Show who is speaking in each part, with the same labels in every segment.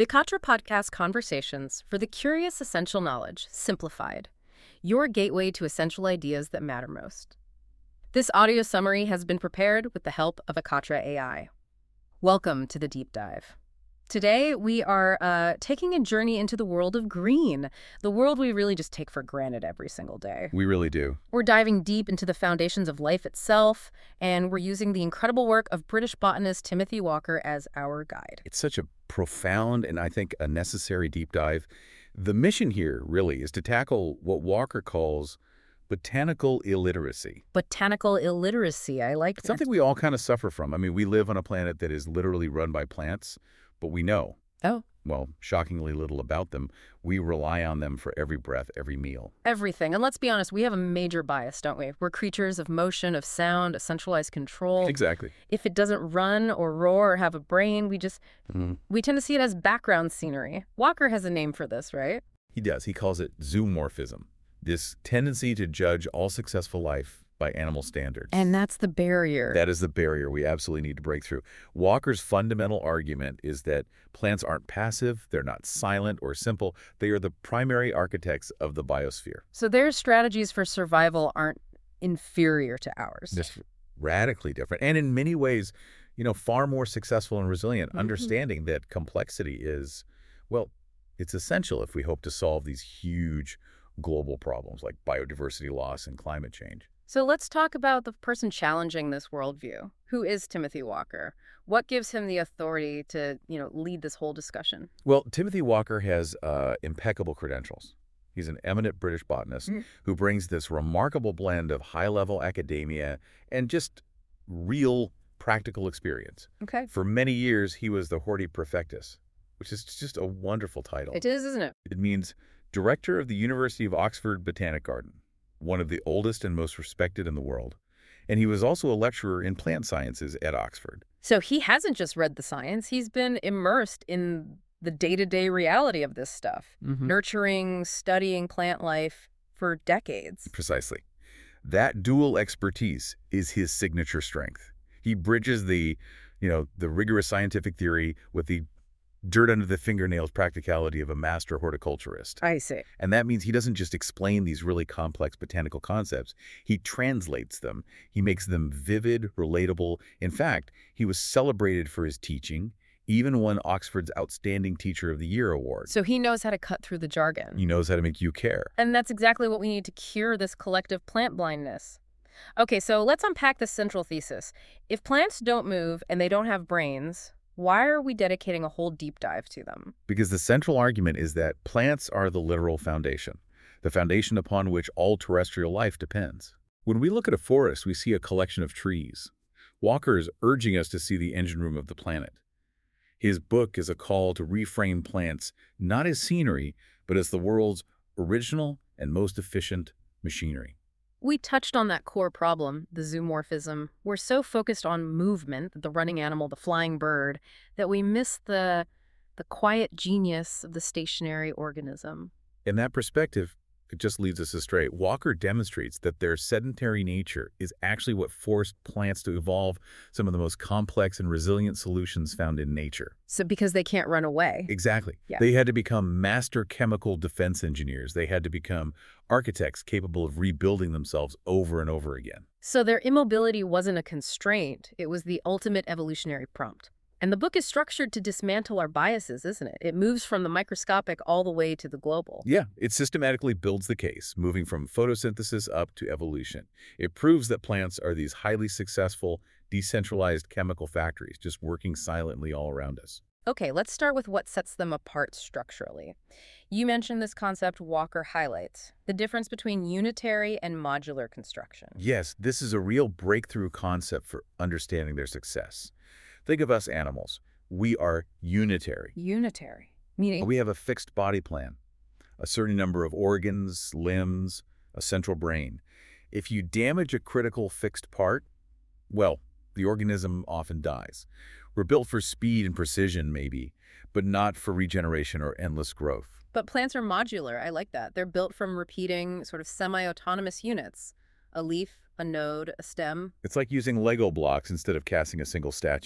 Speaker 1: Vikatra Podcast Conversations for the Curious Essential Knowledge, Simplified. Your gateway to essential ideas that matter most. This audio summary has been prepared with the help of Vikatra AI. Welcome to the deep dive. Today, we are taking a journey into the world of green, the world we really just take for granted every single day.
Speaker 2: We really do.
Speaker 1: We're diving deep into the foundations of life itself, and we're using the incredible work of British botanist Timothy Walker as our guide.
Speaker 2: It's such a profound and I think a necessary deep dive. The mission here really is to tackle what Walker calls botanical illiteracy.
Speaker 1: Botanical illiteracy, I like that.
Speaker 2: Something we all kind of suffer from. I mean, we live on a planet that is literally run by plants, but we know, well, shockingly little about them. We rely on them for every breath, every meal.
Speaker 1: Everything. And let's be honest, we have a major bias, don't we? We're creatures of motion, of sound, of centralized control.
Speaker 2: Exactly.
Speaker 1: If it doesn't run or roar or have a brain, we tend to see it as background scenery. Walker has a name for this, right?
Speaker 2: He does. He calls it zoomorphism, this tendency to judge all successful life by animal standards.
Speaker 1: And that's the barrier.
Speaker 2: That is the barrier we absolutely need to break through. Walker's fundamental argument is that plants aren't passive, they're not silent or simple, they are the primary architects of the biosphere.
Speaker 1: So their strategies for survival aren't inferior to ours.
Speaker 2: Just radically different. And in many ways, far more successful and resilient, understanding that complexity is, well, it's essential if we hope to solve these huge global problems like biodiversity loss and climate change.
Speaker 1: So let's talk about the person challenging this worldview. Who is Timothy Walker? What gives him the authority to, lead this whole discussion?
Speaker 2: Well, Timothy Walker has impeccable credentials. He's an eminent British botanist who brings this remarkable blend of high-level academia and just real practical experience.
Speaker 1: Okay.
Speaker 2: For many years, he was the Horti Prefectus, which is just a wonderful title.
Speaker 1: It is, isn't it?
Speaker 2: It means Director of the University of Oxford Botanic Garden, one of the oldest and most respected in the world. And he was also a lecturer in plant sciences at Oxford.
Speaker 1: So he hasn't just read the science, he's been immersed in the day-to-day reality of this stuff, nurturing, studying plant life for decades.
Speaker 2: Precisely. That dual expertise is his signature strength. He bridges the rigorous scientific theory with the dirt under the fingernails practicality of a master horticulturist.
Speaker 1: I see.
Speaker 2: And that means he doesn't just explain these really complex botanical concepts. He translates them. He makes them vivid, relatable. In fact, he was celebrated for his teaching, even won Oxford's Outstanding Teacher of the Year award.
Speaker 1: So he knows how to cut through the jargon.
Speaker 2: He knows how to make you care.
Speaker 1: And that's exactly what we need to cure this collective plant blindness. Okay, so let's unpack the central thesis. If plants don't move and they don't have brains, why are we dedicating a whole deep dive to them?
Speaker 2: Because the central argument is that plants are the literal foundation, the foundation upon which all terrestrial life depends. When we look at a forest, we see a collection of trees. Walker is urging us to see the engine room of the planet. His book is a call to reframe plants not as scenery, but as the world's original and most efficient machinery.
Speaker 1: We touched on that core problem, the zoomorphism. We're so focused on movement, the running animal, the flying bird, that we miss the quiet genius of the stationary organism.
Speaker 2: In that perspective, it just leads us astray. Walker demonstrates that their sedentary nature is actually what forced plants to evolve some of the most complex and resilient solutions found in nature.
Speaker 1: So because they can't run away.
Speaker 2: Exactly.
Speaker 1: Yeah.
Speaker 2: They had to become master chemical defense engineers. They had to become architects capable of rebuilding themselves over and over again.
Speaker 1: So their immobility wasn't a constraint. It was the ultimate evolutionary prompt. And the book is structured to dismantle our biases, isn't it? It moves from the microscopic all the way to the global.
Speaker 2: Yeah, it systematically builds the case, moving from photosynthesis up to evolution. It proves that plants are these highly successful, decentralized chemical factories just working silently all around us.
Speaker 1: Okay, let's start with what sets them apart structurally. You mentioned this concept Walker highlights, the difference between unitary and modular construction.
Speaker 2: Yes, this is a real breakthrough concept for understanding their success. Think of us animals. We are unitary.
Speaker 1: Unitary? Meaning?
Speaker 2: We have a fixed body plan, a certain number of organs, limbs, a central brain. If you damage a critical fixed part, well, the organism often dies. We're built for speed and precision, maybe, but not for regeneration or endless growth.
Speaker 1: But plants are modular. I like that. They're built from repeating sort of semi-autonomous units. A leaf, a node, a stem.
Speaker 2: It's like using Lego blocks instead of casting a single statue.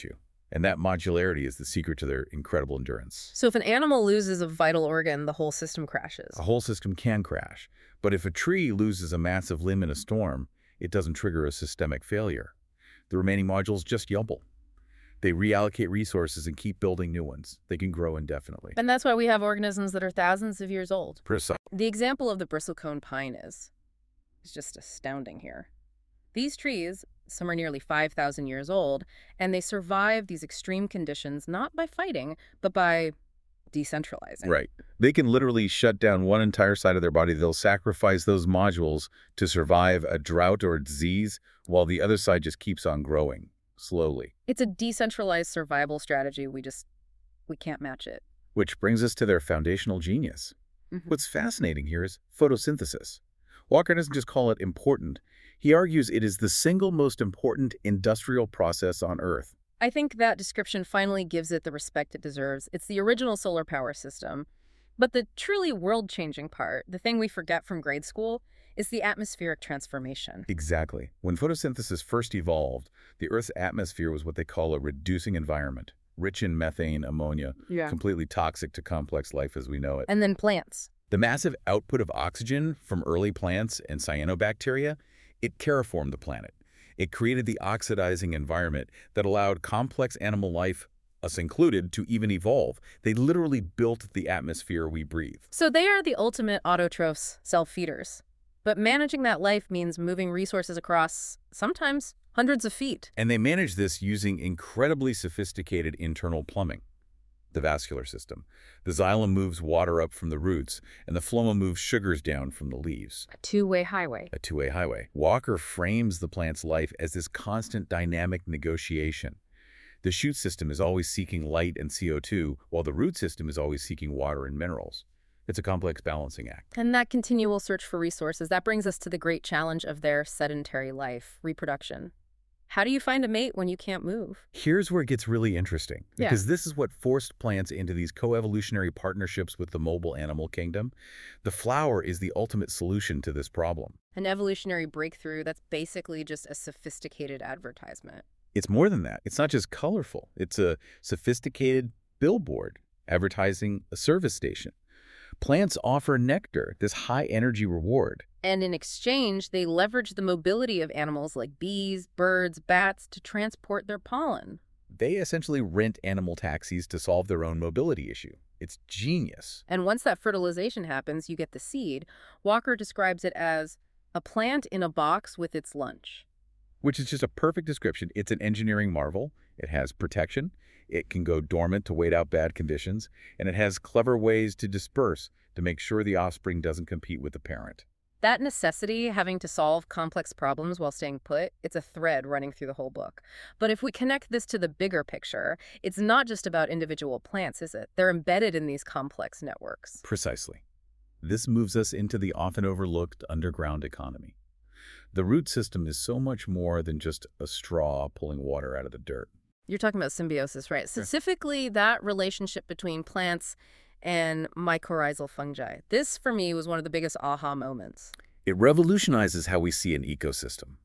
Speaker 2: And that modularity is the secret to their incredible endurance.
Speaker 1: So if an animal loses a vital organ, the whole system crashes.
Speaker 2: A whole system can crash, but if a tree loses a massive limb in a storm, it doesn't trigger a systemic failure. The remaining modules just yumble. They reallocate resources and keep building new ones. They can grow indefinitely.
Speaker 1: And that's why we have organisms that are thousands of years old.
Speaker 2: Precise.
Speaker 1: The example of the bristlecone pine is just astounding here. These trees, some are nearly 5,000 years old, and they survive these extreme conditions not by fighting, but by decentralizing.
Speaker 2: Right. They can literally shut down one entire side of their body. They'll sacrifice those modules to survive a drought or a disease, while the other side just keeps on growing, slowly.
Speaker 1: It's a decentralized survival strategy. We can't match it.
Speaker 2: Which brings us to their foundational genius.
Speaker 1: Mhm.
Speaker 2: What's fascinating here is photosynthesis. Walker doesn't just call it important. He argues it is the single most important industrial process on Earth.
Speaker 1: I think that description finally gives it the respect it deserves. It's the original solar power system. But the truly world-changing part, the thing we forget from grade school, is the atmospheric transformation.
Speaker 2: Exactly. When photosynthesis first evolved, the Earth's atmosphere was what they call a reducing environment, rich in methane, ammonia, completely toxic to complex life as we know it.
Speaker 1: And then plants.
Speaker 2: The massive output of oxygen from early plants and cyanobacteria, it terraformed the planet. It created the oxidizing environment that allowed complex animal life, us included, to even evolve. They literally built the atmosphere we breathe.
Speaker 1: So they are the ultimate autotrophs, self-feeders. But managing that life means moving resources across, sometimes, hundreds of feet.
Speaker 2: And they manage this using incredibly sophisticated internal plumbing. The vascular system. The xylem moves water up from the roots, and the phloem moves sugars down from the leaves.
Speaker 1: A two-way highway.
Speaker 2: A two-way highway. Walker frames the plant's life as this constant dynamic negotiation. The shoot system is always seeking light and CO2, while the root system is always seeking water and minerals. It's a complex balancing act.
Speaker 1: And that continual search for resources, that brings us to the great challenge of their sedentary life, reproduction. How do you find a mate when you can't move?
Speaker 2: Here's where it gets really interesting, because this is what forced plants into these coevolutionary partnerships with the mobile animal kingdom. The flower is the ultimate solution to this problem.
Speaker 1: An evolutionary breakthrough that's basically just a sophisticated advertisement.
Speaker 2: It's more than that. It's not just colorful. It's a sophisticated billboard advertising a service station. Plants offer nectar, this high-energy reward.
Speaker 1: And in exchange, they leverage the mobility of animals like bees, birds, bats to transport their pollen.
Speaker 2: They essentially rent animal taxis to solve their own mobility issue. It's genius.
Speaker 1: And once that fertilization happens, you get the seed. Walker describes it as a plant in a box with its lunch.
Speaker 2: Which is just a perfect description. It's an engineering marvel. It has protection. It can go dormant to wait out bad conditions. And it has clever ways to disperse to make sure the offspring doesn't compete with the parent.
Speaker 1: That necessity, having to solve complex problems while staying put, it's a thread running through the whole book. But if we connect this to the bigger picture, it's not just about individual plants, is it? They're embedded in these complex networks.
Speaker 2: Precisely. This moves us into the often overlooked underground economy. The root system is so much more than just a straw pulling water out of the dirt.
Speaker 1: You're talking about symbiosis, right? Specifically, that relationship between plants and mycorrhizal fungi. This, for me, was one of the biggest aha moments.
Speaker 2: It revolutionizes how we see an ecosystem.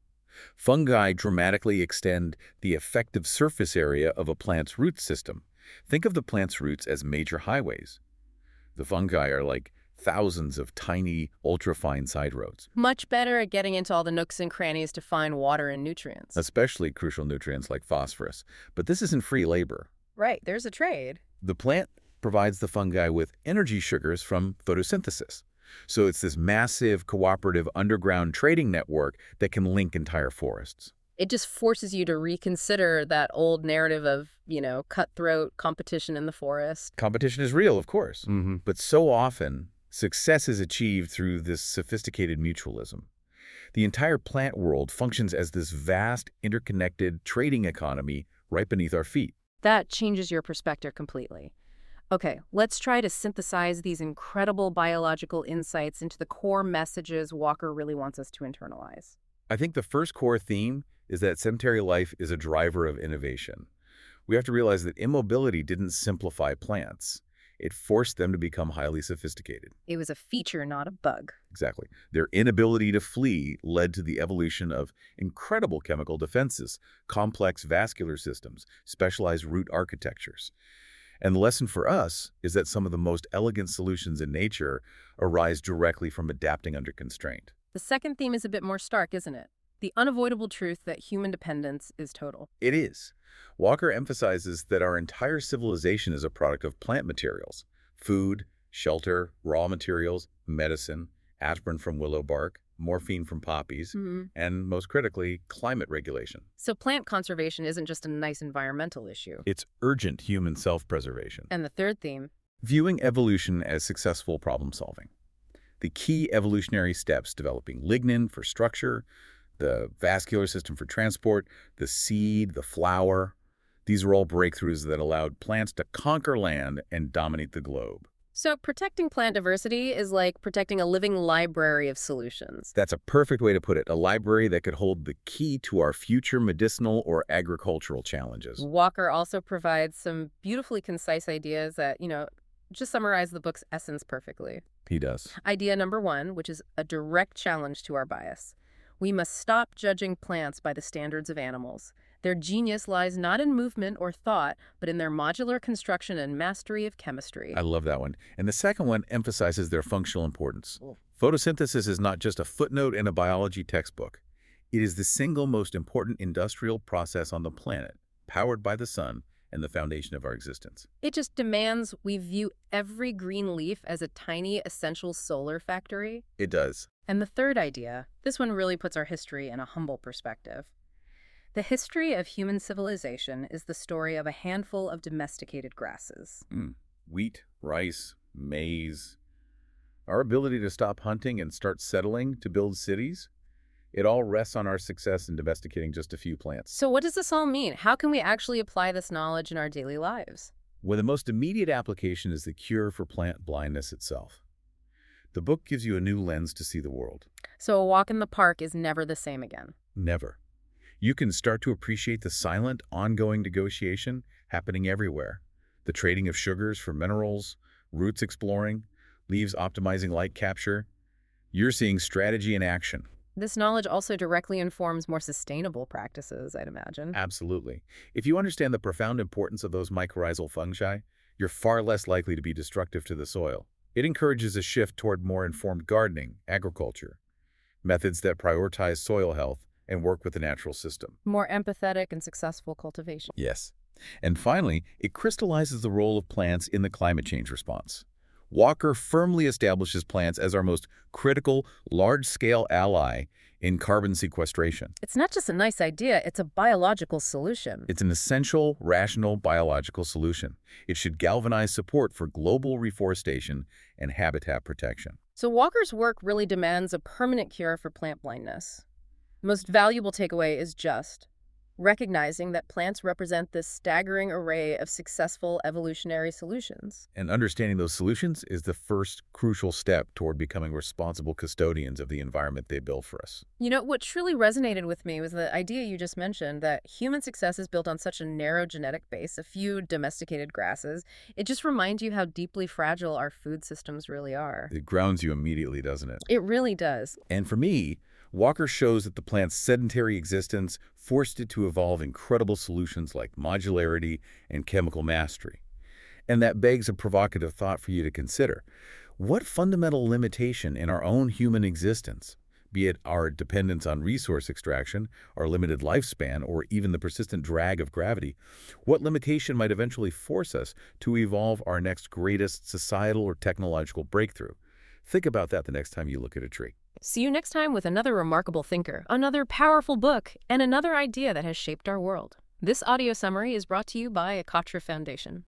Speaker 2: Fungi dramatically extend the effective surface area of a plant's root system. Think of the plant's roots as major highways. The fungi are like thousands of tiny, ultra-fine side roads.
Speaker 1: Much better at getting into all the nooks and crannies to find water and nutrients.
Speaker 2: Especially crucial nutrients like phosphorus. But this isn't free labor.
Speaker 1: Right, there's a trade.
Speaker 2: The plant provides the fungi with energy sugars from photosynthesis. So it's this massive, cooperative underground trading network that can link entire forests.
Speaker 1: It just forces you to reconsider that old narrative of, cutthroat competition in the forest.
Speaker 2: Competition is real, of course. But so often, success is achieved through this sophisticated mutualism. The entire plant world functions as this vast, interconnected trading economy right beneath our feet.
Speaker 1: That changes your perspective completely. Okay, let's try to synthesize these incredible biological insights into the core messages Walker really wants us to internalize.
Speaker 2: I think the first core theme is that sedentary life is a driver of innovation. We have to realize that immobility didn't simplify plants. It forced them to become highly sophisticated.
Speaker 1: It was a feature, not a bug.
Speaker 2: Exactly. Their inability to flee led to the evolution of incredible chemical defenses, complex vascular systems, specialized root architectures. And the lesson for us is that some of the most elegant solutions in nature arise directly from adapting under constraint.
Speaker 1: The second theme is a bit more stark, isn't it? The unavoidable truth that human dependence is total.
Speaker 2: It is. Walker emphasizes that our entire civilization is a product of plant materials: food, shelter, raw materials, medicine, aspirin from willow bark, morphine from poppies, and most critically, climate regulation.
Speaker 1: So plant conservation isn't just a nice environmental issue.
Speaker 2: It's urgent human self-preservation.
Speaker 1: And the third theme?
Speaker 2: Viewing evolution as successful problem solving. The key evolutionary steps: developing lignin for structure, the vascular system for transport, the seed, the flower. These are all breakthroughs that allowed plants to conquer land and dominate the globe.
Speaker 1: So protecting plant diversity is like protecting a living library of solutions.
Speaker 2: That's a perfect way to put it, a library that could hold the key to our future medicinal or agricultural challenges.
Speaker 1: Walker also provides some beautifully concise ideas that, just summarize the book's essence perfectly.
Speaker 2: He does.
Speaker 1: Idea number 1, which is a direct challenge to our bias. We must stop judging plants by the standards of animals. Their genius lies not in movement or thought, but in their modular construction and mastery of chemistry.
Speaker 2: I love that one. And the second one emphasizes their functional importance. Photosynthesis is not just a footnote in a biology textbook. It is the single most important industrial process on the planet, powered by the sun and the foundation of our existence.
Speaker 1: It just demands we view every green leaf as a tiny essential solar factory.
Speaker 2: It does.
Speaker 1: And the third idea, this one really puts our history in a humble perspective. The history of human civilization is the story of a handful of domesticated grasses.
Speaker 2: Wheat, rice, maize. Our ability to stop hunting and start settling to build cities, it all rests on our success in domesticating just a few plants.
Speaker 1: So what does this all mean? How can we actually apply this knowledge in our daily lives?
Speaker 2: Well, the most immediate application is the cure for plant blindness itself. The book gives you a new lens to see the world.
Speaker 1: So a walk in the park is never the same again.
Speaker 2: Never. You can start to appreciate the silent, ongoing negotiation happening everywhere. The trading of sugars for minerals, roots exploring, leaves optimizing light capture. You're seeing strategy in action.
Speaker 1: This knowledge also directly informs more sustainable practices, I'd imagine.
Speaker 2: Absolutely. If you understand the profound importance of those mycorrhizal fungi, you're far less likely to be destructive to the soil. It encourages a shift toward more informed gardening, agriculture, methods that prioritize soil health and work with the natural system.
Speaker 1: More empathetic and successful cultivation.
Speaker 2: Yes. And finally, it crystallizes the role of plants in the climate change response. Walker firmly establishes plants as our most critical, large-scale ally in carbon sequestration.
Speaker 1: It's not just a nice idea, it's a biological solution.
Speaker 2: It's an essential, rational biological solution. It should galvanize support for global reforestation and habitat protection.
Speaker 1: So Walker's work really demands a permanent cure for plant blindness. The most valuable takeaway is just recognizing that plants represent this staggering array of successful evolutionary solutions.
Speaker 2: And understanding those solutions is the first crucial step toward becoming responsible custodians of the environment they build for us.
Speaker 1: What truly resonated with me was the idea you just mentioned that human success is built on such a narrow genetic base, a few domesticated grasses. It just reminds you how deeply fragile our food systems really are.
Speaker 2: It grounds you immediately, doesn't it?
Speaker 1: It really does.
Speaker 2: And for me, Walker shows that the plant's sedentary existence forced it to evolve incredible solutions like modularity and chemical mastery. And that begs a provocative thought for you to consider. What fundamental limitation in our own human existence, be it our dependence on resource extraction, our limited lifespan, or even the persistent drag of gravity, what limitation might eventually force us to evolve our next greatest societal or technological breakthrough? Think about that the next time you look at a tree.
Speaker 1: See you next time with another remarkable thinker, another powerful book, and another idea that has shaped our world. This audio summary is brought to you by Akatra Foundation.